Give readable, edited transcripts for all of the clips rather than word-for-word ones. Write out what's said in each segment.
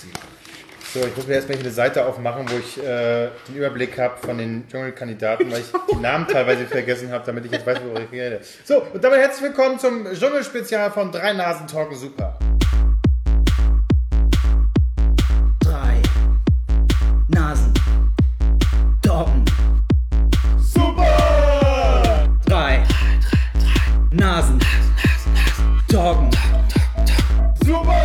So, ich muss mir erstmal hier eine Seite aufmachen, wo ich den Überblick habe von den Dschungelkandidaten, weil ich die Namen teilweise vergessen habe, damit ich jetzt weiß, worüber ich rede. So, und damit herzlich willkommen zum Dschungelspezial von Drei Nasen Talken Super. Drei Nasen Talken Super! Drei Nasen Talken Super!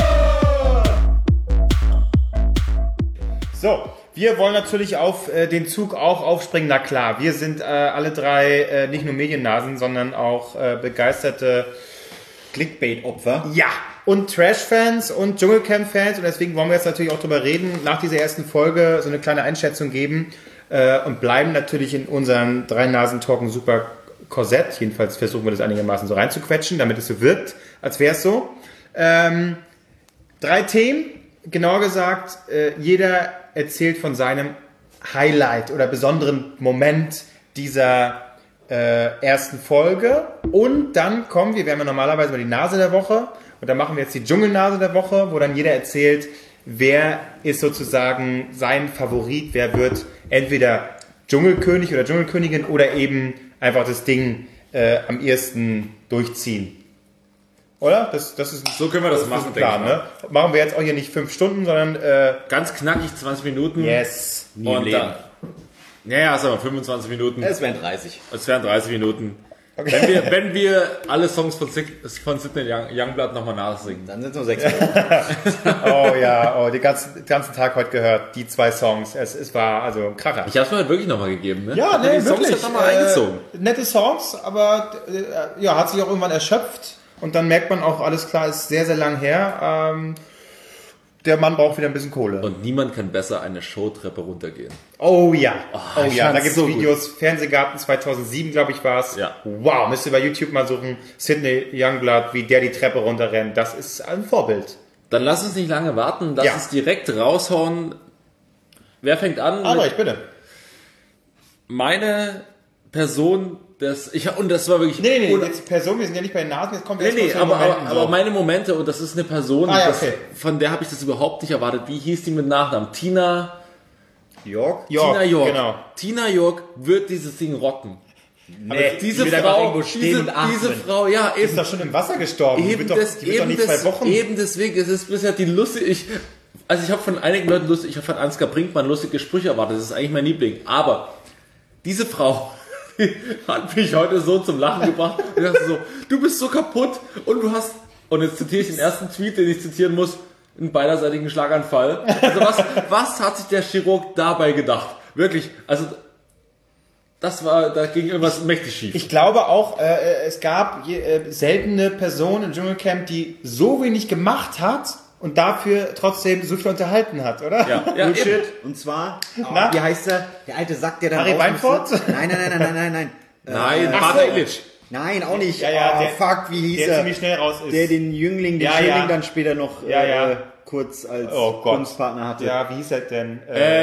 So, wir wollen natürlich auf den Zug auch aufspringen. Na klar, wir sind alle drei nicht nur Mediennasen, sondern auch begeisterte Clickbait-Opfer. Ja, und Trash-Fans und Dschungelcamp-Fans. Und deswegen wollen wir jetzt natürlich auch drüber reden, nach dieser ersten Folge so eine kleine Einschätzung geben und bleiben natürlich in unserem Drei-Nasen-Talken super Korsett. Jedenfalls versuchen wir das einigermaßen so reinzuquetschen, damit es so wirkt, als wäre es so. 3 Themen, genauer gesagt, jeder erzählt von seinem Highlight oder besonderen Moment dieser ersten Folge. Und dann kommen wir haben ja normalerweise mal die Nase der Woche. Und dann machen wir jetzt die Dschungelnase der Woche, wo dann jeder erzählt, wer ist sozusagen sein Favorit, wer wird entweder Dschungelkönig oder Dschungelkönigin oder eben einfach das Ding am ehesten durchziehen. Oder? Das ist So können wir das machen, klar, denke ich ne? Machen wir jetzt auch hier nicht 5 Stunden, sondern Ganz knackig 20 Minuten. yes. Nie im Und Leben. dann. Ja, sagen wir 25 Minuten. Es wären 30. Es wären 30 Minuten. Okay. Wenn wir alle Songs von Sidney Youngblood nochmal nachsingen. Dann sind es nur 6 Minuten. Oh ja, den ganzen Tag heute gehört, die 2 Songs. Es war also ein Kracher. Ich hab's mir halt wirklich nochmal gegeben, ne? Ja, die Songs hat nochmal eingezogen. Nette Songs, aber ja, hat sich auch irgendwann erschöpft. Und dann merkt man auch, alles klar, ist sehr, sehr lang her. Der Mann braucht wieder ein bisschen Kohle. Und niemand kann besser eine Showtreppe runtergehen. Oh ja, ich da fand's gibt es so Videos. Fernsehgarten 2007, glaube ich, war es. Ja. Wow, müsst ihr bei YouTube mal suchen. Sidney Youngblood, wie der die Treppe runterrennt. Das ist ein Vorbild. Dann lass uns nicht lange warten, lass Ja. uns direkt raushauen. Wer fängt an? Albrecht, bitte. Meine Person, und das war wirklich... Nee, jetzt Person, wir sind ja nicht bei den Nasen, jetzt kommen wir Nee, erst mal zu den Momenten, aber meine Momente, und das ist eine Person, Ah, ja, okay. von der habe ich das überhaupt nicht erwartet. Wie hieß die mit Nachnamen? Tina York? Tina York. Genau. Tina York wird dieses Ding rocken. Nee, Diese die wird einfach Frau, irgendwo stehen und atmen. diese Frau, ja, Die ist eben, doch schon im Wasser gestorben. Die wird doch nicht 2 Wochen. eben deswegen, es ist bisher die lustige, ich habe von einigen Leuten ich habe von Ansgar Brinkmann lustige Sprüche erwartet, das ist eigentlich mein Liebling, aber diese Frau hat mich heute so zum Lachen gebracht. Ich dachte so, du bist so kaputt und du hast, und jetzt zitiere ich den ersten Tweet, den ich zitieren muss, einen beiderseitigen Schlaganfall. Also was hat sich der Chirurg dabei gedacht? Wirklich, also da ging irgendwas mächtig schief. Ich glaube auch, es gab seltene Personen im Dschungelcamp, die so wenig gemacht hat und dafür trotzdem so viel unterhalten hat, oder? Ja, Bullshit. Und zwar, Na? wie heißt der? Der alte Sack, der da Harry raus Weinfurt? musste. Nein. Nein, ach Vater so. Illich. Nein, auch nicht. Ja, Fuck, wie hieß der er? ziemlich schnell raus ist. Der den Jüngling, den Ja, Schilling ja. dann später noch Ja. kurz als Oh Gott. Kunstpartner hatte. Ja, wie hieß er denn?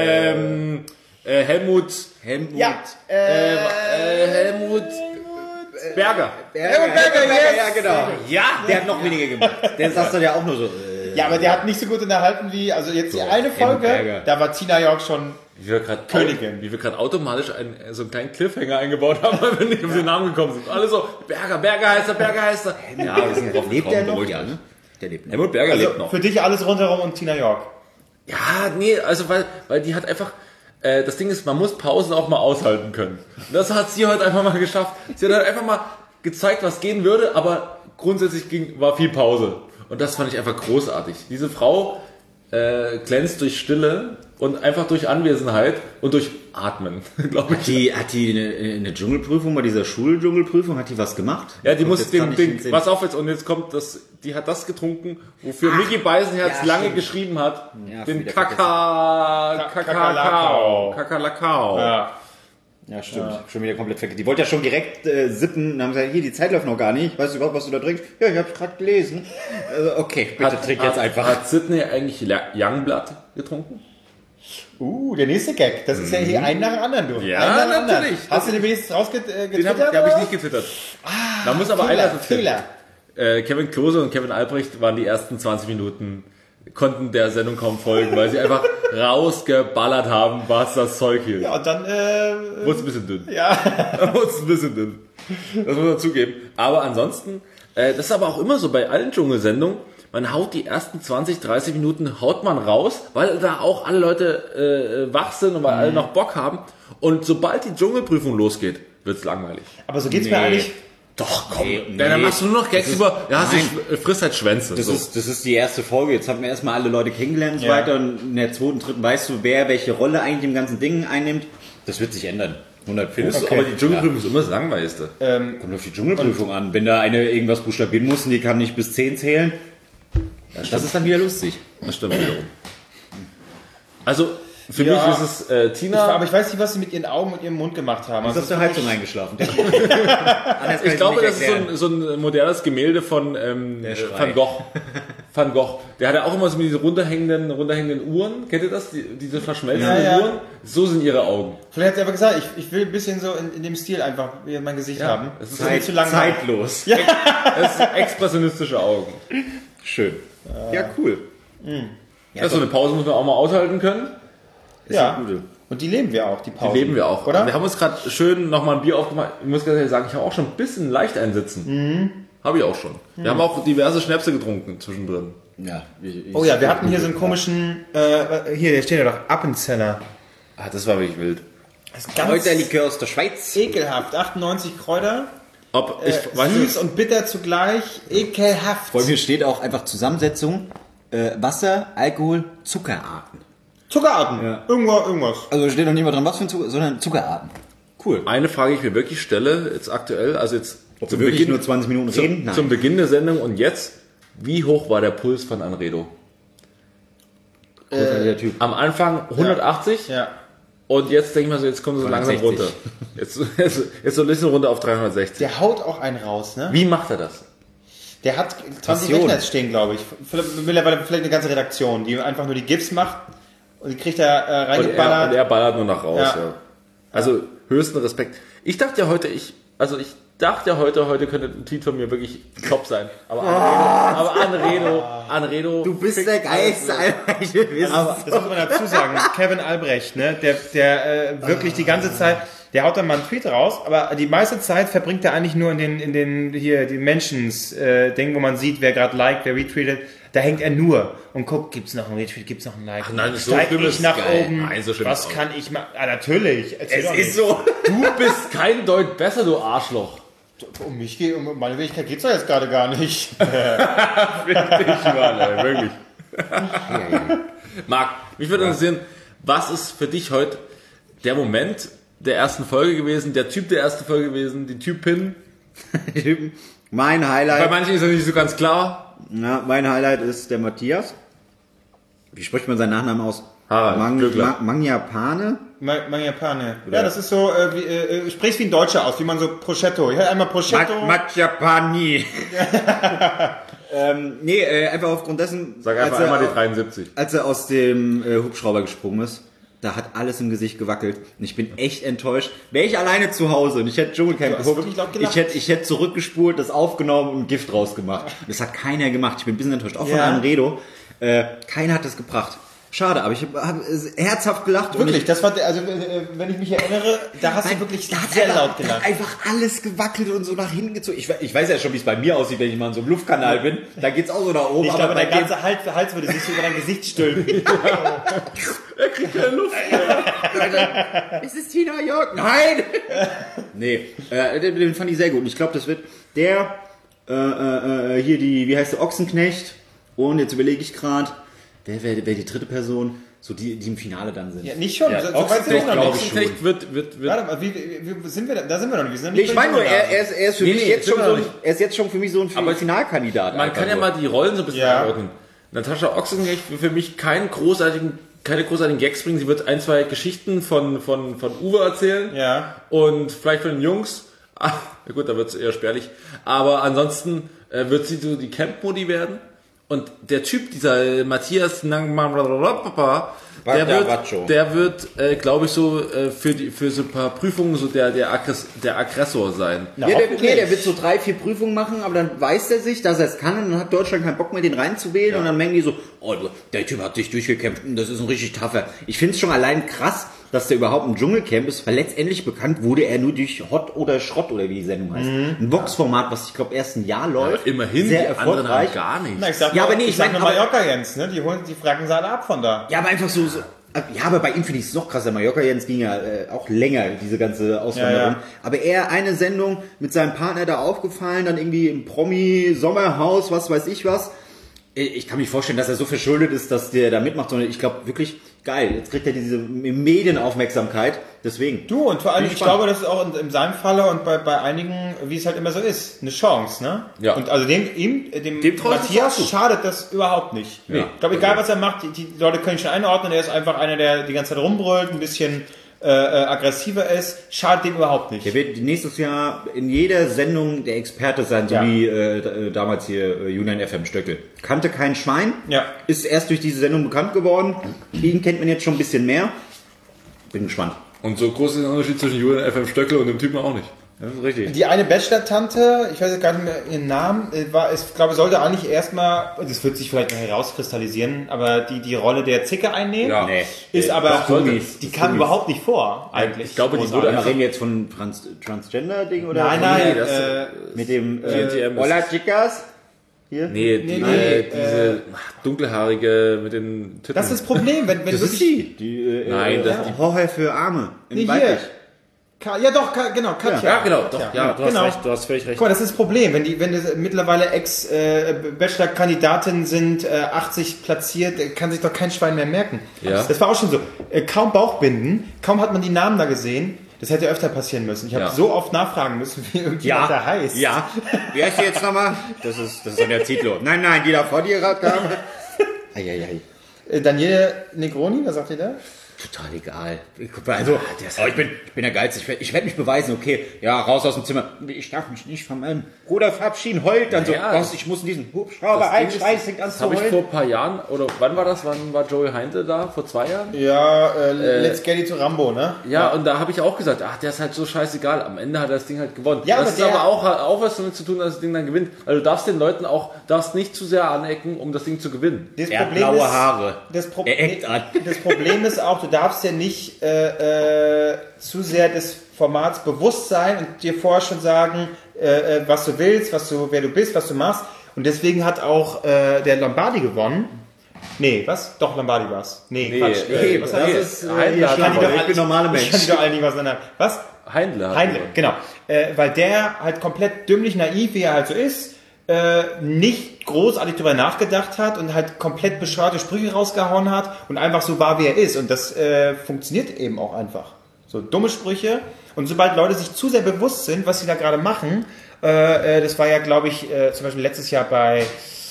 Helmut Ja, Helmut Berger. Helmut Berger, yes. ja, genau. Ja, Der hat noch weniger gemacht. Der saß dann ja auch nur so. Ja, aber der hat nicht so gut unterhalten wie, also jetzt die eine Folge, Berger. da war Tina York schon wie wir gerade Königin. Wie wir gerade automatisch so einen kleinen Cliffhanger eingebaut haben, weil wir nicht auf den Namen gekommen sind. Alle so, Berger heißt er. Ja, wir sind drauf Lebt gekommen, der noch? beruhigt Ja, euch. ne? Der lebt noch. Helmut Berger lebt noch. für dich alles rundherum und Tina York. Ja, nee, also weil die hat einfach, das Ding ist, man muss Pausen auch mal aushalten können. Und das hat sie heute einfach mal geschafft. Sie hat halt einfach mal gezeigt, was gehen würde, aber grundsätzlich war viel Pause. Und das fand ich einfach großartig. Diese Frau glänzt durch Stille und einfach durch Anwesenheit und durch Atmen, glaube ich. Hat die eine Dschungelprüfung, bei dieser Schuldschungelprüfung, hat die was gemacht? Ja, die Und muss jetzt kann ich den Sinn- pass auf jetzt, und jetzt kommt die hat das getrunken, wofür Micky Beisenherz ja, lange stimmt. geschrieben hat, Ja, den wieder Kakalakau. Kakalakau. Ja. Ja, stimmt. Schon wieder komplett vergessen. Die wollte ja schon direkt sippen und haben gesagt, hier, die Zeit läuft noch gar nicht. Weißt du überhaupt, was du da trinkst? Ja, ich hab's gerade gelesen. Also, okay, bitte trink jetzt einfach. Hat Sidney eigentlich Youngblood getrunken? Der nächste Gag. Das ist ja hier ein nach dem anderen, du. Ja, Ein nach dem anderen. natürlich. Hast du den wenigstens Den rausgetwittert? habe ich nicht getwittert. Da muss aber einer Fehler. Kevin Klose und Kevin Albrecht waren die ersten 20 Minuten konnten der Sendung kaum folgen, weil sie einfach rausgeballert haben, was das Zeug hielt. Ja, und dann, Wurde ein bisschen dünn. ja. Wurde ein bisschen dünn. Das muss man zugeben. Aber ansonsten, das ist aber auch immer so bei allen Dschungelsendungen, man haut die ersten 20, 30 Minuten haut man raus, weil da auch alle Leute wach sind und weil alle noch Bock haben. Und sobald die Dschungelprüfung losgeht, wird's langweilig. Aber so geht's mir eigentlich. Doch, komm. Nee. Dann machst du nur noch Gags über, ja, frisst halt Schwänze. Das so. ist die erste Folge. Jetzt haben wir erstmal alle Leute kennengelernt und so Ja. weiter. Und in der zweiten, dritten weißt du, wer welche Rolle eigentlich im ganzen Ding einnimmt. Das wird sich ändern. 100 Findest du, Okay. aber die Dschungelprüfung ist immer das Langweiligste. Kommt auf die Dschungelprüfung an. Wenn da eine irgendwas buchstabieren muss und die kann nicht bis 10 zählen, das ist dann wieder lustig. Das stimmt wiederum. Also, für Ja. mich ist es Tina. Aber ich weiß nicht, was sie mit ihren Augen und ihrem Mund gemacht haben. Ist Also auf der Heizung eingeschlafen. Anders Ich glaube, das erklären. ist so ein modernes Gemälde von Schrei. Van Gogh. Van Gogh. Der hat ja auch immer so mit diesen runterhängenden Uhren. Kennt ihr das? Diese verschmelzenden Ja, ja. Uhren? So sind ihre Augen. Vielleicht hat sie aber gesagt, ich will ein bisschen so in dem Stil einfach mein Gesicht Ja, haben. es ist Das nicht zu lang. zeitlos. Das sind expressionistische Augen. Schön. Ja, cool. Ja, so eine Pause muss man auch mal aushalten können. Ja. eine gute. Und die leben wir auch, die Pause. Die leben wir auch. Oder? Wir haben uns gerade schön nochmal ein Bier aufgemacht. Ich muss ganz ehrlich sagen, ich habe auch schon ein bisschen leicht einsitzen. Habe ich auch schon. Wir haben auch diverse Schnäpse getrunken zwischendrin. Ja, Oh ja, wir hatten hier so einen komischen, hier, der steht ja doch, Appenzeller. Ah, das war wirklich wild. Das ist ganz Kräuterlikör aus der Schweiz. ekelhaft. 98 Kräuter, Weißt süß du, und bitter zugleich, ekelhaft. Vor mir steht auch einfach Zusammensetzung, Wasser, Alkohol, Zuckerarten. Zuckerarten. Ja. Irgendwas. Also steht noch nicht mal dran, was für ein Zucker, sondern Zuckerarten. Cool. eine Frage, die ich mir wirklich stelle, jetzt aktuell, also jetzt Ob wir wirklich nur 20 Minuten reden? Nein. zum Beginn der Sendung und jetzt, wie hoch war der Puls von Anredo? Der Typ. Am Anfang 180 Ja. und jetzt denke ich mal so, jetzt kommt es so langsam 360. runter. Jetzt so ein bisschen runter auf 360. Der haut auch einen raus, ne? Wie macht er das? Der hat 20 Passion. Rechner jetzt stehen, glaube ich. Mittlerweile vielleicht eine ganze Redaktion, die einfach nur die GIFs macht und die kriegt er Und er reingeballert. ballert nur noch raus. Ja. Ja. Also höchsten Respekt. Ich dachte ja heute, heute könnte ein Tweet von mir wirklich top sein. Aber Anredo. Du bist der Geilste, Alter. Ich will wissen. Aber das muss man dazu sagen, Kevin Albrecht, ne, der wirklich die ganze Zeit, der haut dann mal einen Tweet raus, aber die meiste Zeit verbringt er eigentlich nur in den hier die Mentions-Ding, wo man sieht, wer gerade liked, wer retweetet. Da hängt er nur und guckt, gibt's noch einen Retweet, gibt's noch einen Like. Ach nein, so Steig schlimm ich ist nach geil. oben. Nein, so schlimm Was ist auch kann ich machen? Ah, natürlich. Erzähl doch nicht. so. Du bist kein Deut besser, du Arschloch. Um mich geht, um meine Fähigkeit geht's doch jetzt gerade gar nicht. Wirklich. Marc, mich würde interessieren, was ist für dich heute der Moment der ersten Folge gewesen, der Typ der ersten Folge gewesen, die Typin? Mein Bei Highlight. manchen ist das nicht so ganz klar. Ja, mein Highlight ist der Matthias. Wie spricht man seinen Nachnamen aus? Harald Glöckler. Mangiapane. Mangiapane. Ja, das ist so, sprichst wie ein Deutscher aus, wie man so Prosciutto. Ich einmal Prosciutto. Mangiapani. Einfach aufgrund dessen, Sag einfach einmal die 73. als er aus dem Hubschrauber gesprungen ist, da hat alles im Gesicht gewackelt. Und ich bin echt enttäuscht. Wäre ich alleine zu Hause und ich hätte Dschungelcamp Du hast geguckt, wirklich laut gelacht. ich hätte zurückgespult, das aufgenommen und Gift rausgemacht. Das hat keiner gemacht. Ich bin ein bisschen enttäuscht. Auch von Ja. Anredo. Keiner hat das gebracht. Schade, aber ich habe herzhaft gelacht. Wirklich, und das war, also wenn ich mich erinnere, da hast du wirklich da hat sehr einfach, laut da gelacht. hat einfach alles gewackelt und so nach hinten gezogen. Ich weiß ja schon, wie es bei mir aussieht, wenn ich mal in so einem Luftkanal bin. Da geht's auch so nach oben. Ich glaube, bei dein ganzer Hals würde sich so über dein Gesicht stülpen. Er kriegt keine Luft. Es ist Tina Jörg. Nein! Nee, den fand ich sehr gut. Und ich glaube, das wird der, hier wie heißt der, Ochsenknecht. Und jetzt überlege ich gerade, wer die dritte Person, so die im Finale dann sind. Ja, nicht schon, Ja, so weit sind wir noch glaub nicht. ich schon. Ochsenknecht wird Warte mal, wie sind wir da sind wir noch nicht. Wir sind noch Nee, nicht ich bei meine nur, Dschungel. er ist für Nee, mich nee, jetzt sind schon wir so noch ein, nicht. er ist jetzt schon für mich so ein Aber Finalkandidat. Man kann ja mal die Rollen so ein bisschen Ja. einordnen. Natascha Ochsenknecht will für mich keine großartigen Gags bringen. Sie wird ein, zwei Geschichten von Uwe erzählen. Ja. Und vielleicht von den Jungs. Ah, na gut, da wird es eher spärlich. Aber ansonsten wird sie so die Camp-Modi werden. Und der Typ, dieser Matthias der wird, glaube ich, so für so ein paar Prüfungen so der Aggressor sein. Na, Ja, hoffentlich. der wird so 3-4 Prüfungen machen, aber dann weiß er sich, dass er es kann und dann hat Deutschland keinen Bock mehr, den reinzuwählen und dann merken die so, oh, der Typ hat sich durchgekämpft, das ist ein richtig tougher. Ich finde es schon allein krass, dass der überhaupt ein Dschungelcamp ist, weil letztendlich bekannt wurde er nur durch Hot oder Schrott oder wie die Sendung heißt. Ein Vox-Format, was ich glaube erst ein Jahr läuft. Immerhin, sehr die anderen erfolgreich. haben gar nichts. Na, ich sag Ja, mal, aber nee, ich sag mein, nur aber- Mallorca Jens, ne? Die fragen sie alle ab von da. Ja, aber einfach so ja, aber bei ihm finde ich es noch krasser. Mallorca Jens ging ja auch länger, diese ganze Auswanderung. Ja. Aber er eine Sendung mit seinem Partner da aufgefallen, dann irgendwie im Promi-Sommerhaus, was weiß ich was. Ich kann mir vorstellen, dass er so verschuldet ist, dass der da mitmacht, sondern ich glaube wirklich, geil, jetzt kriegt er diese Medienaufmerksamkeit, deswegen. Du, und vor allem, Bin ich gespannt. glaube, das ist auch in seinem Falle und bei einigen, wie es halt immer so ist, eine Chance, ne? Ja. Und also dem traue ich das Matthias auch zu. schadet das überhaupt nicht. Nee. Ich glaube, egal was er macht, die Leute können ihn schon einordnen, er ist einfach einer, der die ganze Zeit rumbrüllt, ein bisschen aggressiver ist, schadet dem überhaupt nicht. Der wird nächstes Jahr in jeder Sendung der Experte sein, so Ja. wie damals hier Julian FM Stöckel. Kannte kein Schwein, Ja. ist erst durch diese Sendung bekannt geworden. Ihn kennt man jetzt schon ein bisschen mehr. Bin gespannt. Und so groß ist der Unterschied zwischen Julian FM Stöckle und dem Typen auch nicht. Das ist richtig. Die eine Bachelor-Tante, ich weiß jetzt gar nicht mehr ihren Namen, ich glaube, sollte eigentlich erstmal, das wird sich vielleicht noch herauskristallisieren, aber die Rolle der Zicke einnehmen, Ja. Nee. ist aber, das Gummis, die das kam Gummis. überhaupt nicht vor, eigentlich. Ich glaube, die Großartig. wurde Wir einfach- reden jetzt von Transgender-Ding oder? Nein, von- nein, Nee, das- Mit dem GNTM ist- Hola Chicas? Hier? Nee, diese dunkelhaarige mit den Titten. das ist das Problem, wenn Das ist wirklich... sie. Die, Nein, das- Horror für Arme. In Nee, weiblich. hier. Ja doch, genau, Katja. Ja, genau, doch, ja, du hast genau. recht, du hast völlig recht. Guck mal, das ist das Problem, wenn das mittlerweile Ex-Bachelor-Kandidatinnen sind, 80 platziert, kann sich doch kein Schwein mehr merken. Ja. Das war auch schon so. Kaum Bauchbinden, kaum hat man die Namen da gesehen. Das hätte öfter passieren müssen. Ich habe Ja. so oft nachfragen müssen, wie irgendjemand da heißt. Ja. Wie heißt die jetzt nochmal? Das ist Sonja Zietlow. Nein, die da vor dir gerade kam. Eieiei. Daniele Negroni, was sagt ihr da? Total egal. Also, ich bin der Geilste. Ich werd mich beweisen, okay. Ja, raus aus dem Zimmer. Ich darf mich nicht von meinem Bruder verabschieden. Heult dann Naja, so. Was, ich muss in diesen Hubschrauber Das Ding einscheißen, ist, ganz das zu habe ich heulen. vor ein paar Jahren, oder wann war das? Wann war Joey Heinte da? Vor 2 Jahren? Ja, Let's Get It to Rambo, ne? Ja, und da habe ich auch gesagt, ach, der ist halt so scheißegal. Am Ende hat er das Ding halt gewonnen. Ja, das aber ist der- aber auch was damit zu tun, dass das Ding dann gewinnt. Weil du darfst den Leuten auch, darfst nicht zu sehr anecken, um das Ding zu gewinnen. Das Er hat blaue Haare. Das, Er eckt an. Das Problem ist auch, du darfst ja nicht zu sehr des Formats bewusst sein und dir vorher schon sagen, was du willst, wer du bist, was du machst. Und deswegen hat auch der Lombardi gewonnen. Nee, was? Doch, Lombardi war's. Nee, Quatsch. was hat das er? ist Heindler hat hier gewonnen. ich bin normaler Ich Mensch. kann die doch alle nicht auseinander. Was? Heindler hat Heinle, gewonnen. genau. Weil der halt komplett dümmlich naiv, wie er halt so ist, nicht großartig darüber nachgedacht hat und halt komplett bescheuerte Sprüche rausgehauen hat und einfach so war, wie er ist. Und das funktioniert eben auch einfach. So dumme Sprüche. Und sobald Leute sich zu sehr bewusst sind, was sie da gerade machen, das war ja, glaube ich, zum Beispiel letztes Jahr bei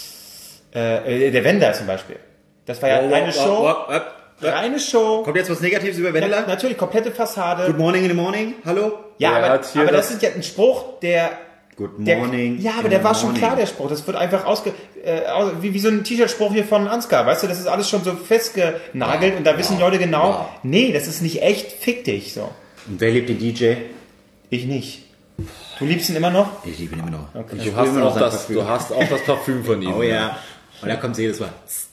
der Wender zum Beispiel. Das war ja eine Show. Reine Show. Kommt jetzt was Negatives über Ja, Wendler? natürlich, komplette Fassade. Good morning in the morning. Hallo? Ja, Der aber hat hier das das- ist ja ein Spruch, der... Good Der, morning. ja, aber in der the war schon morning. klar, der Spruch. Das wird einfach wie so ein T-Shirt-Spruch hier von Ansgar. Weißt du, das ist alles schon so festgenagelt und da wissen die Leute genau, nee, das ist nicht echt, fick dich. So. Und wer liebt den DJ? Ich nicht. Du liebst ihn immer noch? Ich liebe ihn immer noch. Okay. Ich Du spüre hast, immer noch auch sein das, Parfüm. du hast auch das Parfüm von ihm. Oh ja. Und da kommt sie jedes Mal.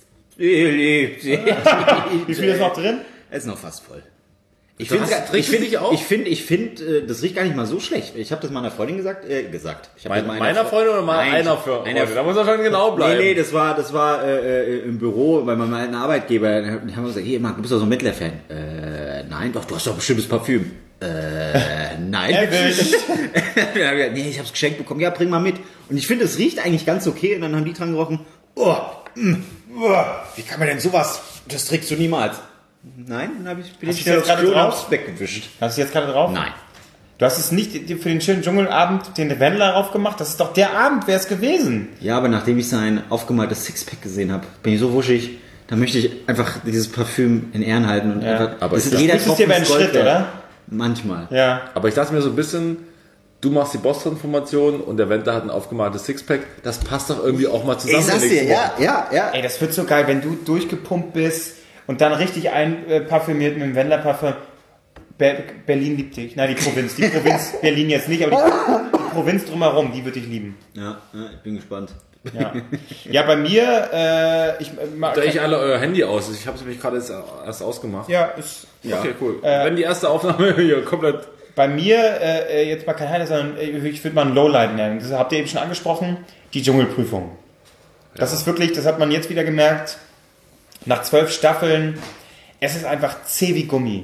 Wie Wie viel ist noch drin? Es ist noch fast voll. Ich Du hast- riechst du dich auch? Ich finde, das riecht gar nicht mal so schlecht. Ich habe das meiner Freundin gesagt. Ich hab das Meiner Freundin oder mal Nein, einer für einer heute? Da muss er schon genau bleiben. Nee, das war im Büro bei meinem alten Arbeitgeber. Da haben wir gesagt, hier, Marc, du bist doch so ein Mittler-Fan. Nein, doch, du hast doch ein bestimmtes Parfüm. Nein. Erwischt. Dann hab ich gesagt, nee, ich hab's geschenkt bekommen. Ja, bring mal mit. Und ich finde, es riecht eigentlich ganz okay. Und dann haben die dran gerochen. Oh, wie kann man denn sowas? Das trägst du niemals. Nein, dann bin Hast ich du jetzt gerade Klo und drauf? hab's weggewischt. Hast du jetzt gerade drauf? Nein. Du hast es nicht für den schönen Dschungelabend den Wendler drauf gemacht. Das ist doch der Abend, wäre es gewesen. Ja, aber nachdem ich sein aufgemaltes Sixpack gesehen habe, bin ich so wuschig. Da möchte ich einfach dieses Parfüm in Ehren halten und einfach. aber das das ist jeder ist dir Tropfen bei einem ist Gold Schritt, wert. oder? Manchmal. Ja. Aber ich dachte mir so ein bisschen, du machst die Boss-Transformation und der Wendler hat ein aufgemaltes Sixpack. Das passt doch irgendwie auch mal zusammen. Ich sag's in den dir, nächsten Wochen. ja. Ey, das wird so geil, wenn du durchgepumpt bist und dann richtig einparfümiert mit dem Wendler-Parfüm. Berlin liebt dich. Nein, die Provinz. Die Provinz Berlin jetzt nicht, aber die Provinz drumherum, die wird dich lieben. Ja, ich bin gespannt. Ja, bei mir, Da ich alle euer Handy aus. Ich habe es nämlich gerade erst ausgemacht. ja, ist, Okay, cool. Wenn die erste Aufnahme hier komplett... bei mir, jetzt mal kein Highlight, sondern ich würde mal ein Lowlight nennen. Das habt ihr eben schon angesprochen, die Dschungelprüfung. Das ist wirklich, das hat man jetzt wieder gemerkt, nach 12 Staffeln, es ist einfach zäh wie Gummi.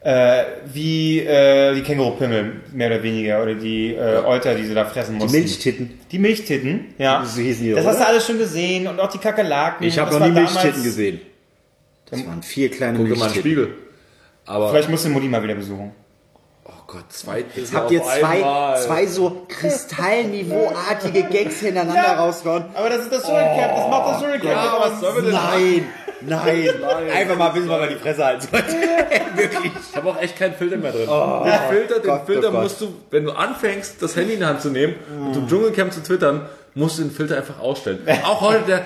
Wie die Kängurupümmel, mehr oder weniger, oder die Euter, die sie da fressen mussten. Milchtitten. Die Milchtitten, ja. So hießen die, das oder? hast du alles schon gesehen und auch die Kakerlaken. Ich habe Das noch nie war damals- Milchtitten gesehen. Das waren 4 kleine Guck dir mal einen Milchtitten. Spiegel. Aber... Vielleicht musst du Mutti mal wieder besuchen. Oh Gott, zwei... Jetzt habt ihr zwei so kristallniveauartige Gags hintereinander rausgehauen. Aber das ist das Dschungelcamp, das macht das Dschungelcamp. Ja, was sollen wir denn Nein. Einfach mal wissen, wann man die Fresse halten sollte. Wirklich. Ich habe auch echt keinen Filter mehr drin. Oh, den Filter Gott. musst du, wenn du anfängst, das Handy in die Hand zu nehmen und im Dschungelcamp zu twittern, musst du den Filter einfach ausstellen. Auch heute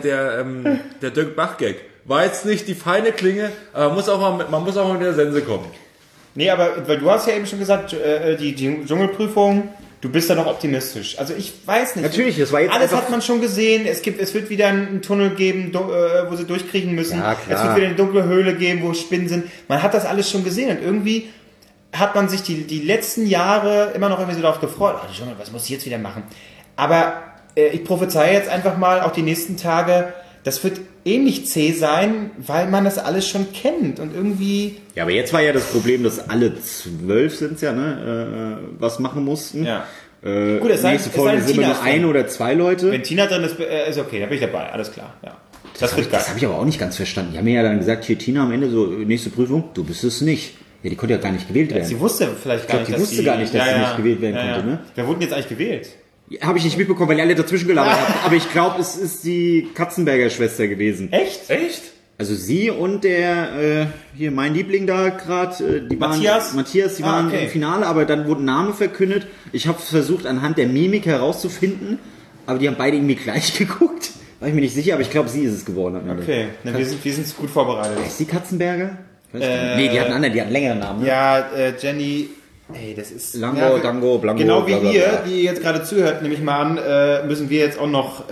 der Dirk Bach-Gag war jetzt nicht die feine Klinge, aber man muss auch mal mit der Sense kommen. Nee, aber weil du hast ja eben schon gesagt, die Dschungelprüfung, du bist da noch optimistisch. Also ich weiß nicht. Natürlich, das war jetzt alles einfach- hat man schon gesehen. Es wird wieder einen Tunnel geben, wo sie durchkriechen müssen. Ja, klar. Es wird wieder eine dunkle Höhle geben, wo Spinnen sind. Man hat das alles schon gesehen und irgendwie hat man sich die letzten Jahre immer noch irgendwie so darauf gefreut. Oh, Dschungel, was muss ich jetzt wieder machen? Aber ich prophezeie jetzt einfach mal auch die nächsten Tage, das wird ähnlich zäh sein, weil man das alles schon kennt und irgendwie... Ja, aber jetzt war ja das Problem, dass alle 12 sind's ja, ne, was machen mussten. Ja. Gut, es sei- nächste es sei Folge denn, sind Tina nur ist ein drin. oder 2 Leute. Wenn Tina drin ist okay, da bin ich dabei, alles klar. Ja. Das wird geil. Das habe ich aber auch nicht ganz verstanden. Die haben mir ja dann gesagt, hier Tina am Ende so, nächste Prüfung, du bist es nicht. Ja, die konnte ja gar nicht gewählt werden. Sie wusste vielleicht gar Ich glaub, nicht, die dass wusste gar nicht, dass sie nicht gewählt werden konnte, ne? Wer wurde denn jetzt eigentlich gewählt? Habe ich nicht mitbekommen, weil ihr alle dazwischen gelabert habt. Aber ich glaube, es ist die Katzenberger Schwester gewesen. Echt? Echt? Also sie und der, hier mein Liebling da gerade, die Matthias? waren, die waren okay. im Finale, aber dann wurde ein Name verkündet. Ich habe versucht, anhand der Mimik herauszufinden, aber die haben beide irgendwie gleich geguckt. War ich mir nicht sicher, aber ich glaube, sie ist es geworden am Ende. Okay, ne, wir sind gut vorbereitet. Ist die Katzenberger? Weiß gar nicht. Nee, die hatten einen anderen, die hatten einen längeren Namen. Ne? Ja, Jenny, ey, das ist... Lango, ja, Dango, Blanco, genau wie bla, bla, ihr, bla. die jetzt gerade zuhört, nehme ich mal an, müssen wir jetzt auch noch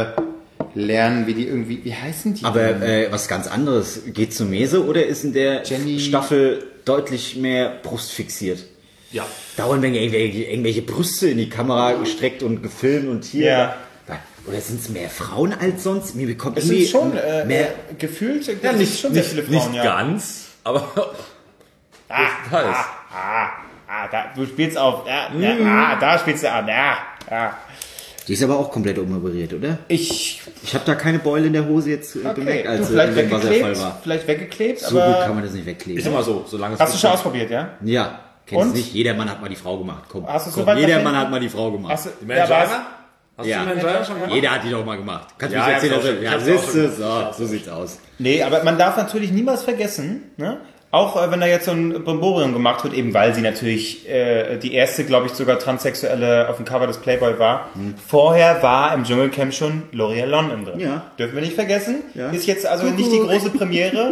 lernen, wie die irgendwie... Wie heißen die? Aber denn? was ganz anderes. Geht zur Mese oder ist in der Jenny- Staffel deutlich mehr Brust fixiert? Ja. Dauernd werden irgendwelche Brüste in die Kamera gestreckt und gefilmt und hier. Ja. Oder sind es mehr Frauen als sonst? Mir bekommt Es sind irgendwie schon mehr. gefühlt Ja, es nicht, sind schon sehr nicht, viele nicht Frauen, ja. ganz, aber größtenteils. Da, du spielst auf. Da spielst du an. Ja. Die ist aber auch komplett umoperiert, oder? Ich. Ich habe da keine Beule in der Hose jetzt bemerkt, du, als vielleicht im Wasserfall weggeklebt. war. Vielleicht weggeklebt, So aber. gut kann man das nicht wegkleben. Ich sag mal so, solange es Hast du schon ausprobiert, ja? Ja, kennst Und? du nicht? Jeder Mann hat mal die Frau gemacht. Komm, Hast du so komm weit jeder nach Mann hinten? hat mal die Frau gemacht. Hast du, Die ja, aber Mangina? Hast Ja. du die Mangina schon gemacht? Jeder hat die doch mal gemacht. Kannst du Ja, mich ich hab's erzählen? auch schon- Ja, ich hab's auch siehst schon du, so sieht's aus. nee, aber man darf natürlich niemals vergessen, ne? Auch wenn da jetzt so ein Brimborium gemacht wird, eben weil sie natürlich die erste, glaube ich, sogar Transsexuelle auf dem Cover des Playboy war. Vorher war im Dschungelcamp schon L'Oreal London drin. Ja. Dürfen wir nicht vergessen. Ja. Ist jetzt also nicht die große Premiere.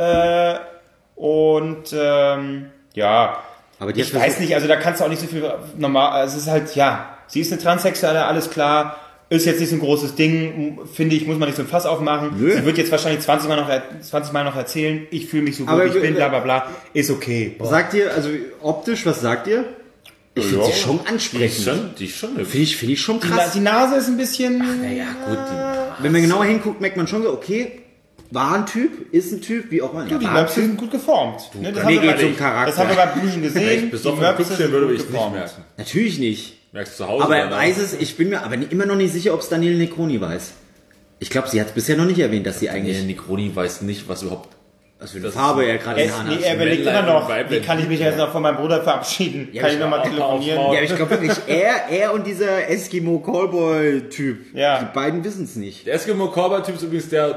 Ja, Aber die ich hat weiß nicht, also da kannst du auch nicht so viel normal, es ist halt, ja, sie ist eine Transsexuelle, alles klar. Ist jetzt nicht so ein großes Ding, finde ich, muss man nicht so ein Fass aufmachen. Nö. Sie wird jetzt wahrscheinlich 20 Mal noch erzählen, ich fühle mich so gut, Aber ich bin, bla bla bla. Ist okay. Boah. Sagt ihr, also optisch, was sagt ihr? Ich finde sie schon Die ist ansprechend. die ist schon eine Finde ich schon krass. Die Nase ist ein bisschen... Ja, gut. Wenn man genauer hinguckt, merkt man schon so, okay, war ein Typ, ist ein Typ, wie auch immer. die war ein Möpse Typ. sind gut geformt. Ne, das, mir haben wir geht's bei- um Charakter. das haben wir bei Büchen gesehen. Die besoffen Möpse Püppchen sind würde gut ich nicht geformt. merken. Natürlich nicht. Merkst du zu Hause. Aber dann weiß auch. es, ich bin mir aber immer noch nicht sicher, ob es Daniele Necroni weiß. Ich glaube, sie hat es bisher noch nicht erwähnt, dass sie eigentlich, Nee, Nikroni weiß nicht, was überhaupt... was für eine Farbe er gerade in den Haaren Nee, hat. er überlegt Männlein immer noch, und Weiblein. wie kann ich mich jetzt noch von meinem Bruder verabschieden? Ja, Kann ich ich nochmal auch telefonieren? aufbauen. Ja, aber ich glaube wirklich, er und dieser Eskimo-Callboy-Typ, Ja. die beiden wissen es nicht. Der Eskimo-Korber-Typ ist übrigens der...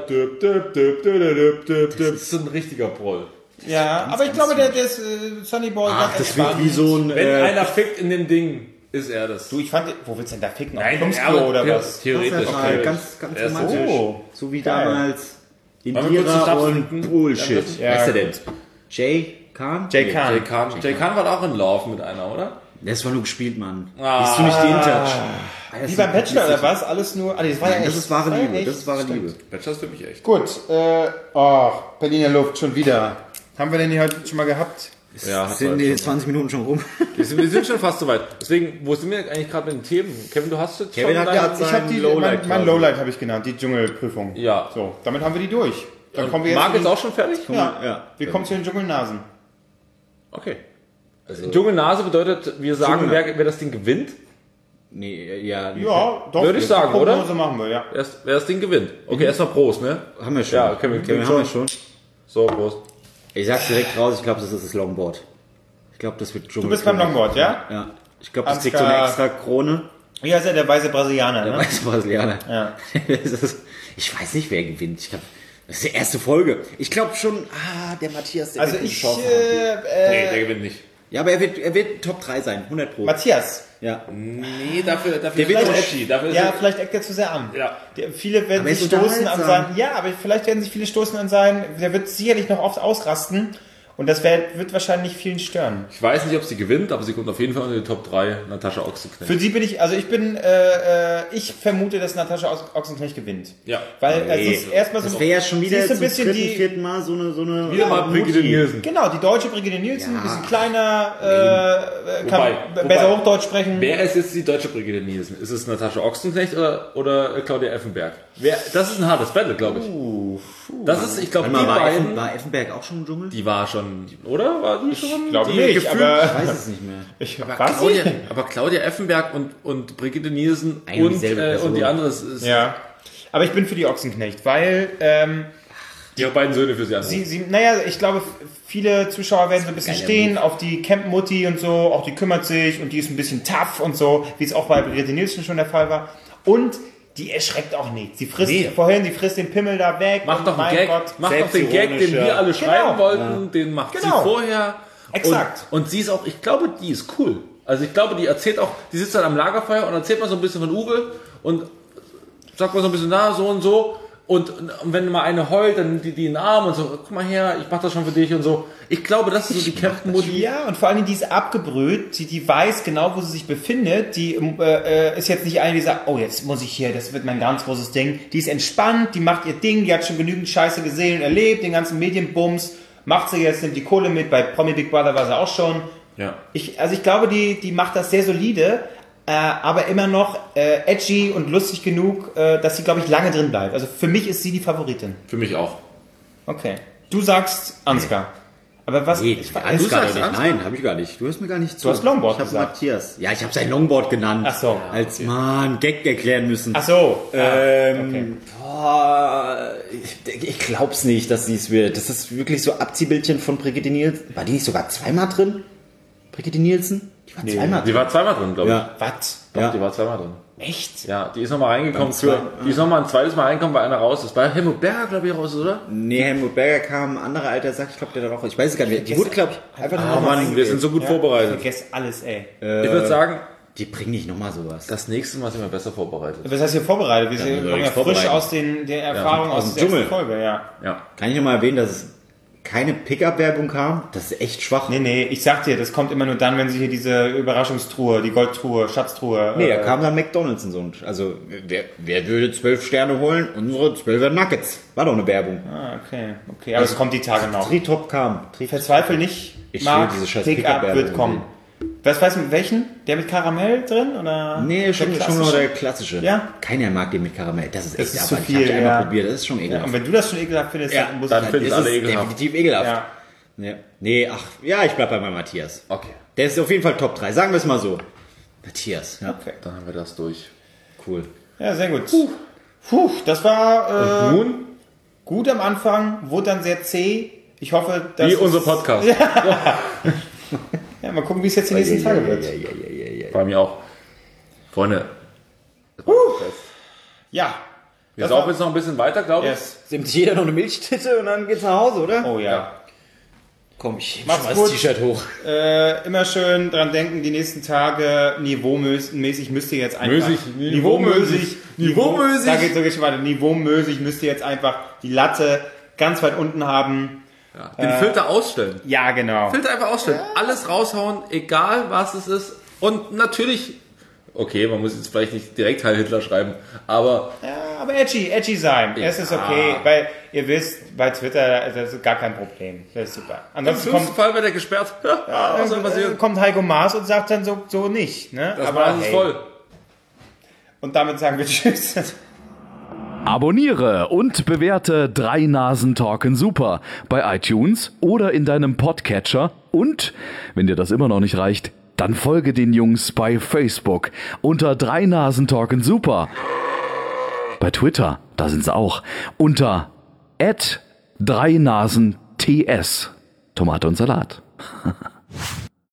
Das ist so ein richtiger Proll. Ja, aber ich glaube, der ist Sunny Boy Ach, ganz das wird entspannt. wie so ein... Wenn einer fickt in dem Ding, ist er das. Du, ich fand, wo willst du denn da ficken? Auf Nein, dem Plumpsklo oder was? Theoretisch. okay. Ganz Er ist romantisch. Oh, So wie geil. damals Wollen wir kurz den Indira Schnaps und trinken? Bullshit. Ja. Wer ist der denn? Jay Khan? Jay Khan. Jay Khan war auch in Love mit einer, oder? Das war nur gespielt, Mann. Ah. Bist du nicht die InTouch? Wie beim Bachelor oder was? Alles nur... Ah, nee, das war ja echt. Das ist wahre Liebe. echt. Das ist wahre Liebe. Bachelor ist für mich echt. Gut, Berliner Luft schon wieder. Haben wir denn hier heute schon mal gehabt? Ja, hat Sind man die schon. 20 Minuten schon rum? Wir sind schon fast soweit. Deswegen, wo sind wir eigentlich gerade mit den Themen? Kevin, du hast jetzt Kevin schon hat dein- ja Ich habe Lowlight mein quasi. Lowlight habe ich genannt, die Dschungelprüfung. Ja. So, damit haben wir die durch. Dann kommen wir jetzt Marc zu ist den- auch schon fertig? Ja, wir kommen zu den Dschungelnasen. Okay. Dschungelnase bedeutet, wir sagen, wer das Ding gewinnt. Nee, ja. Ja, doch. Würde ich die sagen, Prognose oder? machen wir, ja. Wer das Ding gewinnt. Okay, erstmal Prost, ne? Haben wir schon. Ja, Kevin haben wir schon. So, Prost. Ich sag's direkt raus, ich glaube, das ist das Longboard. Ich glaube, das wird Dschungel. Du bist beim Longboard, ja? Ja. Ich glaube, das Ansgar- kriegt so eine extra Krone. Ja, ist ja der weiße Brasilianer, ne? Weißt du, Brasilianer. Ja. Ich weiß nicht, wer gewinnt. Ich glaube, das ist die erste Folge. Ich glaube schon, der Matthias, der Also wird eine ich, Chance haben. Nee, der gewinnt nicht. Ja, aber er wird Top 3 sein, 100 Pro. Matthias. Ja. Nee, dafür Der ist will er doch- edgy. Dafür ist Ja, er, vielleicht eckt er zu sehr an. Ja. Viele werden Aber er sich ist stoßen an unterhaltsam. sein... Ja, aber vielleicht werden sich viele stoßen an sein... Der wird sicherlich noch oft ausrasten. Und das wird wahrscheinlich vielen stören. ich weiß nicht, ob sie gewinnt, aber sie kommt auf jeden Fall unter die Top 3. Natascha Ochsenknecht. Für sie bin ich... Also ich vermute, dass Natascha Ochsenknecht gewinnt. Ja. Weil Nee. sie ist erstmal so... Das wäre ja schon wieder sie ist so zum ein bisschen dritten, die... vierten Mal so eine Wieder mal Brigitte Mutti. Nielsen. Genau, die deutsche Brigitte Nielsen, Ja. ein bisschen kleiner, kann Wobei- besser Hochdeutsch sprechen. Wer ist jetzt die deutsche Brigitte Nielsen? Ist es Natascha Ochsenknecht oder Claudia Effenberg? Das ist ein hartes Battle, glaube ich. Das ist, ich glaube, die Warte mal, beiden... war Effenberg auch schon im Dschungel? Die war schon, oder? War die schon? glaube die nicht, gefühlt- aber... Ich weiß es nicht mehr. Aber Claudia Effenberg und Brigitte Nielsen Eigentlich und, dieselbe Person. und die andere ist Ja. Aber ich bin für die Ochsenknecht, weil ihre beiden Söhne für sie an. naja, ich glaube, viele Zuschauer werden so ein bisschen Geiler stehen auf die Camp-Mutti und so, auch die kümmert sich und die ist ein bisschen tough und so, wie es auch bei Brigitte Nielsen schon der Fall war. Und die erschreckt auch nicht. Sie frisst Nee. die frisst den Pimmel da weg. Macht und doch einen mein Gag, Gott. macht doch den Gag, den wir alle schreiben wollten, den macht Genau. sie vorher. Exakt. Und sie ist auch, ich glaube, die ist cool. Also ich glaube, die erzählt auch, die sitzt dann am Lagerfeuer und erzählt mal so ein bisschen von Uwe und sagt mal so ein bisschen, na, so und so. Und wenn mal eine heult, dann nimmt die in den Arm und so, guck mal her, ich mach das schon für dich und so. Ich glaube, das ist so die Captain-Mutti. Ja, und vor allem die ist abgebrüht, die weiß genau, wo sie sich befindet. Die ist jetzt nicht eine, die sagt, oh, jetzt muss ich hier, das wird mein ganz großes Ding. Die ist entspannt, die macht ihr Ding, die hat schon genügend Scheiße gesehen und erlebt, den ganzen Medienbums. Macht sie jetzt, nimmt die Kohle mit, bei Promi Big Brother war sie auch schon. Ja. Ich glaube, die macht das sehr solide, aber immer noch edgy und lustig genug, dass sie, glaube ich, lange drin bleibt. Also für mich ist sie die Favoritin. Für mich auch. Okay. Du sagst Ansgar. Aber was... Nee, ich- Ansgar sagst nicht. Ansgar? Nein, habe ich gar nicht. Du hörst mir gar nicht zu. hast Longboard Ich habe gesagt. Matthias. Ja, ich habe sein Longboard genannt. Ach so. Als Mann, Gag erklären müssen. Ach so. Ich glaub's nicht, dass sie es wird. Das ist wirklich so Abziehbildchen von Brigitte Nielsen. War die nicht sogar zweimal drin? Brigitte Nielsen? Die war zweimal Die drin. war zweimal drin, glaube ich. Ja. Was? Doch, Ja. die war zweimal drin. Echt? Ja, die ist nochmal reingekommen die ist nochmal ein zweites Mal reingekommen, weil einer raus ist. Bei Helmut Berger, glaube ich, raus ist, oder? Nee, Helmut Berger kam, ein anderer alter Sack, ich glaube, der da auch. Ich weiß es gar nicht mehr. Die wurde, glaube ich, einfach nur Oh nochmal Mann, wir sind so gut Ich vorbereitet. vergesse alles, ey. Ich würde sagen, Die bringen nicht nochmal sowas. das nächste Mal sind wir besser vorbereitet. Was heißt hier vorbereitet? Wir sind wir kommen ja uns frisch vorbereiten. aus der Erfahrung aus aus dem der ersten Dschungel. Folge, ja. Ja. Kann ich nochmal erwähnen, dass es keine Pickup-Werbung kam? Das ist echt schwach. Nee, ich sag dir, das kommt immer nur dann, wenn sie hier diese Überraschungstruhe, die Goldtruhe, Schatztruhe... Nee, da kam dann McDonalds und so. Also, wer würde 12 Sterne holen? Unsere 12er Nuggets. War doch eine Werbung. Okay, aber es kommt die Tage noch. Tritop kam. Verzweifel nicht, Ich Marc, will diese scheiß Pick-up Pickup-Werbung wird kommen. Was weißt du, mit welchen? Der mit Karamell drin? Oder Nee, schon der nur klassische? der klassische. Ja? Keiner mag den mit Karamell. Das ist echt ist zu aber viel, ich hab ja. einmal probiert. Das ist schon Ja, ekelhaft. und wenn du das schon ekelhaft findest, dann muss dann ich finden das alle ist ekelhaft. definitiv ekelhaft. Ja. Ja. Nee, ach, ja, ich bleib bei meinem Matthias. Okay, Der ist auf jeden Fall Top 3. Sagen wir es mal so. Matthias. Ja, Okay. dann haben wir das durch. cool. Ja, sehr gut. Puh, das war Nun, gut am Anfang, wurde dann sehr zäh. Ich hoffe, dass... wie es- unser Podcast. Ja, mal gucken, wie es jetzt die nächsten Tage wird. Bei mir auch. Freunde, Ja. wir saufen jetzt noch ein bisschen weiter, glaube ich. Yes. Nimmt sich jeder noch eine Milchtitte und dann geht's nach Hause, oder? Oh ja. Komm, ich Macht's schmeiß gut. das T-Shirt hoch. Immer schön dran denken, die nächsten Tage niveaumäßig müsst ihr jetzt einfach... Niveaumäßig. Niveaumäßig. So geht's schon weiter. Niveaumäßig müsst ihr jetzt einfach die Latte ganz weit unten haben. Den Filter ausstellen. Ja, genau. Filter einfach ausstellen. Alles raushauen, egal was es ist. Und natürlich Okay, man muss jetzt vielleicht nicht direkt Heil Hitler schreiben, aber Ja, aber edgy sein. Es ist okay, weil ihr wisst, bei Twitter, das ist gar kein Problem. Das ist super. im Ansonsten schlimmsten Fall wird er gesperrt. Ja, was soll passieren? kommt Heiko Maas und sagt dann so nicht. Ne? Das aber war es voll. Und damit sagen wir Tschüss. Abonniere und bewerte 3 Nasen Talken Super bei iTunes oder in deinem Podcatcher. Und, wenn dir das immer noch nicht reicht, dann folge den Jungs bei Facebook unter 3 Nasen Talken Super. Bei Twitter, da sind sie auch, unter @3nasentS. Tomate und Salat.